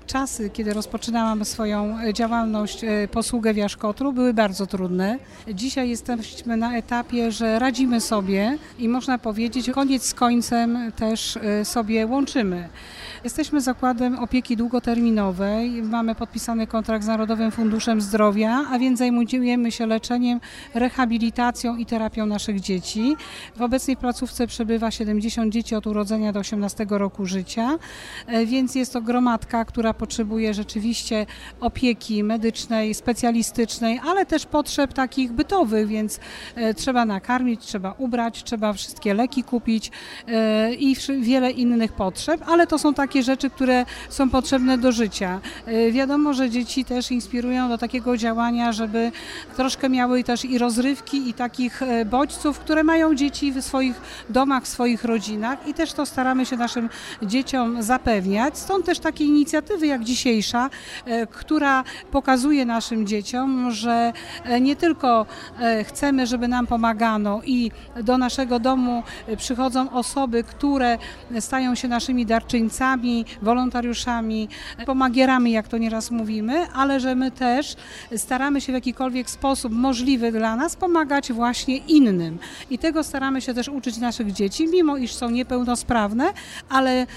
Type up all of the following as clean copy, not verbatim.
Czasy, kiedy rozpoczynałam swoją działalność, posługę w Jaszkotru, były bardzo trudne. Dzisiaj jesteśmy na etapie, że radzimy sobie i można powiedzieć, koniec z końcem też sobie łączymy. Jesteśmy zakładem opieki długoterminowej, mamy podpisany kontrakt z Narodowym Funduszem Zdrowia, a więc zajmujemy się leczeniem, rehabilitacją i terapią naszych dzieci. W obecnej placówce przebywa 70 dzieci od urodzenia do 18 roku życia, więc jest to gromadka, która potrzebuje rzeczywiście opieki medycznej, specjalistycznej, ale też potrzeb takich bytowych, więc trzeba nakarmić, trzeba ubrać, trzeba wszystkie leki kupić i wiele innych potrzeb, ale to są takie rzeczy, które są potrzebne do życia. Wiadomo, że dzieci też inspirują do takiego działania, żeby troszkę miały też i rozrywki, i takich bodźców, które mają dzieci w swoich domach, w swoich rodzinach i też to staramy się naszym dzieciom zapewniać. Stąd też takie inicjatywy jak dzisiejsza, która pokazuje naszym dzieciom, że nie tylko chcemy, żeby nam pomagano i do naszego domu przychodzą osoby, które stają się naszymi darczyńcami, wolontariuszami, pomagierami, jak to nieraz mówimy, ale że my też staramy się w jakikolwiek sposób możliwy dla nas pomagać właśnie innym. I tego staramy się też uczyć naszych dzieci, mimo iż są niepełnosprawne, ale,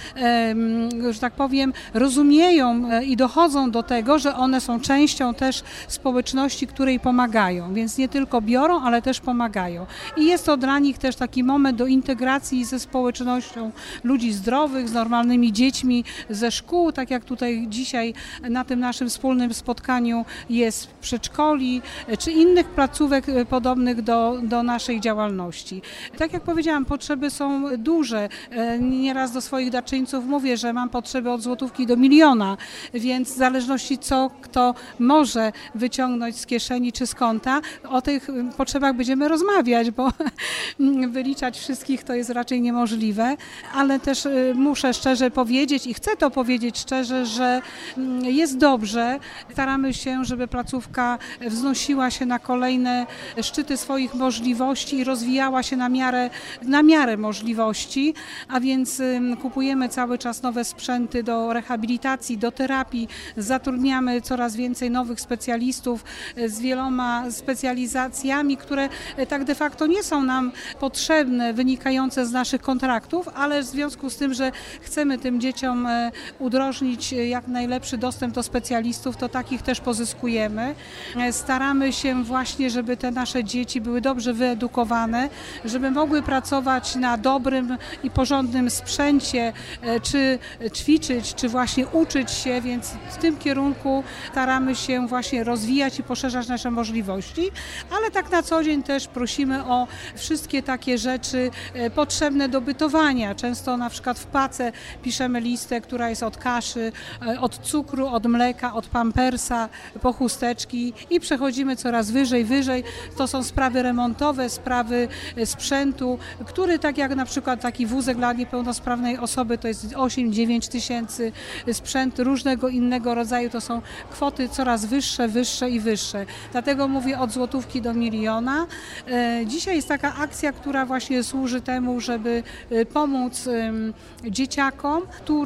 że tak powiem, rozumieją i dochodzą do tego, że one są częścią też społeczności, której pomagają. Więc nie tylko biorą, ale też pomagają. I jest to dla nich też taki moment do integracji ze społecznością ludzi zdrowych, z normalnymi dziećmi, ze szkół, tak jak tutaj dzisiaj na tym naszym wspólnym spotkaniu jest przedszkoli, czy innych placówek podobnych do naszej działalności. Tak jak powiedziałam, potrzeby są duże. Nieraz do swoich darczyńców mówię, że mam potrzeby od złotówki do miliona, więc w zależności co kto może wyciągnąć z kieszeni czy z konta, o tych potrzebach będziemy rozmawiać, bo wyliczać wszystkich to jest raczej niemożliwe, ale też muszę szczerze powiedzieć i chcę to powiedzieć szczerze, że jest dobrze. Staramy się, żeby placówka wznosiła się na kolejne szczyty swoich możliwości i rozwijała się na miarę możliwości, a więc kupujemy cały czas nowe sprzęty do rehabilitacji, do terapii, zatrudniamy coraz więcej nowych specjalistów z wieloma specjalizacjami, które tak de facto nie są nam potrzebne, wynikające z naszych kontraktów, ale w związku z tym, że chcemy tym dzieciom udrożnić jak najlepszy dostęp do specjalistów, to takich też pozyskujemy. Staramy się właśnie, żeby te nasze dzieci były dobrze wyedukowane, żeby mogły pracować na dobrym i porządnym sprzęcie, czy ćwiczyć, czy właśnie uczyć się, więc w tym kierunku staramy się właśnie rozwijać i poszerzać nasze możliwości, ale tak na co dzień też prosimy o wszystkie takie rzeczy potrzebne do bytowania. Często na przykład w pace piszemy listę, która jest od kaszy, od cukru, od mleka, od pampersa, po chusteczki i przechodzimy coraz wyżej. To są sprawy remontowe, sprawy sprzętu, który tak jak na przykład taki wózek dla niepełnosprawnej osoby to jest 8-9 tysięcy, sprzęt różnego innego rodzaju, to są kwoty coraz wyższe i wyższe. Dlatego mówię od złotówki do miliona. Dzisiaj jest taka akcja, która właśnie służy temu, żeby pomóc dzieciakom,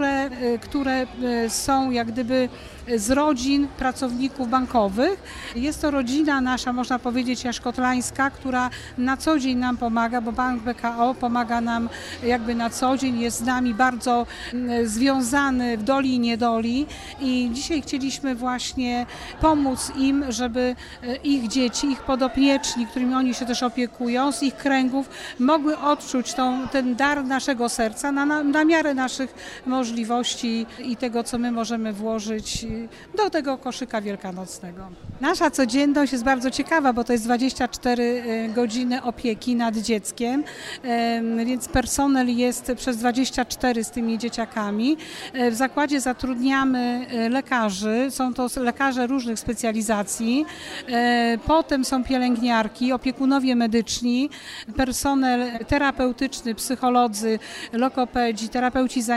które są jak gdyby z rodzin pracowników bankowych. Jest to rodzina nasza, można powiedzieć, jaszkotlańska, która na co dzień nam pomaga, bo Bank BKO pomaga nam jakby na co dzień, jest z nami bardzo związany w doli i niedoli i dzisiaj chcieliśmy właśnie pomóc im, żeby ich dzieci, ich podopieczni, którymi oni się też opiekują, z ich kręgów mogły odczuć ten dar naszego serca na miarę naszych możliwości i tego, co my możemy włożyć do tego koszyka wielkanocnego. Nasza codzienność jest bardzo ciekawa, bo to jest 24 godziny opieki nad dzieckiem, więc personel jest przez 24 z tymi dzieciakami. W zakładzie zatrudniamy lekarzy, są to lekarze różnych specjalizacji, potem są pielęgniarki, opiekunowie medyczni, personel terapeutyczny, psycholodzy, logopedzi, terapeuci zajęciowi,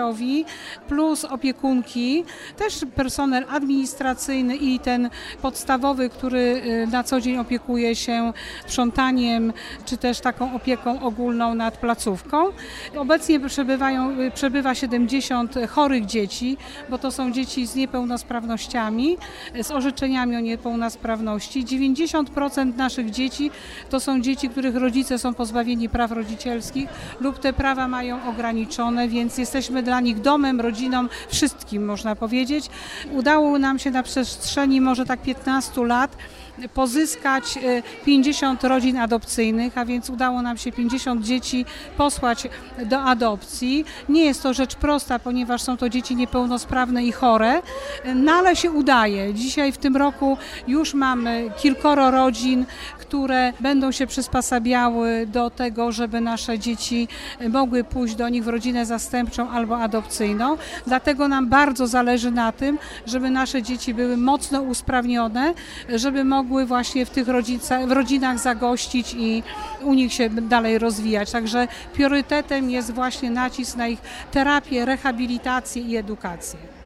gościowi, plus opiekunki, też personel administracyjny i ten podstawowy, który na co dzień opiekuje się sprzątaniem, czy też taką opieką ogólną nad placówką. Obecnie przebywa 70 chorych dzieci, bo to są dzieci z niepełnosprawnościami, z orzeczeniami o niepełnosprawności. 90% naszych dzieci to są dzieci, których rodzice są pozbawieni praw rodzicielskich lub te prawa mają ograniczone, więc jesteśmy dla nich domem, rodziną, wszystkim można powiedzieć. Udało nam się na przestrzeni może tak 15 lat pozyskać 50 rodzin adopcyjnych, a więc udało nam się 50 dzieci posłać do adopcji. Nie jest to rzecz prosta, ponieważ są to dzieci niepełnosprawne i chore, no ale się udaje. Dzisiaj w tym roku już mamy kilkoro rodzin, które będą się przysposabiały do tego, żeby nasze dzieci mogły pójść do nich w rodzinę zastępczą albo adopcyjną. Dlatego nam bardzo zależy na tym, żeby nasze dzieci były mocno usprawnione, żeby mogły właśnie w tych rodzinach zagościć i u nich się dalej rozwijać. Także priorytetem jest właśnie nacisk na ich terapię, rehabilitację i edukację.